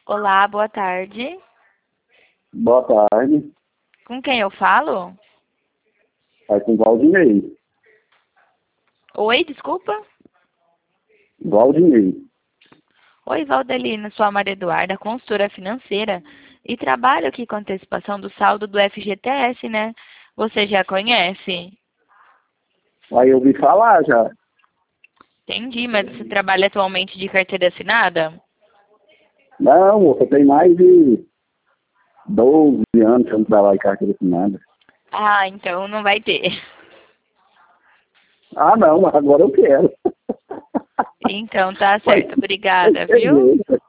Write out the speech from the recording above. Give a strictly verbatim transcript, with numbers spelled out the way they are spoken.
Olá, boa tarde. Boa tarde. Com quem eu falo? Vai com Valdinei. Oi, desculpa. Valdinei. Oi, Valdelina, sou a Maria Eduarda, consultora financeira e trabalho aqui com antecipação do saldo do F G T S, né? Você já conhece? Aí eu ouvi falar já. Entendi, mas você trabalha atualmente de carteira assinada? Não, moça, tem mais de doze anos que eu não trabalho em carteira assinada. Ah, então não vai ter. Ah, não, mas agora eu quero. Então tá Mas, certo, obrigada, tem viu? jeito.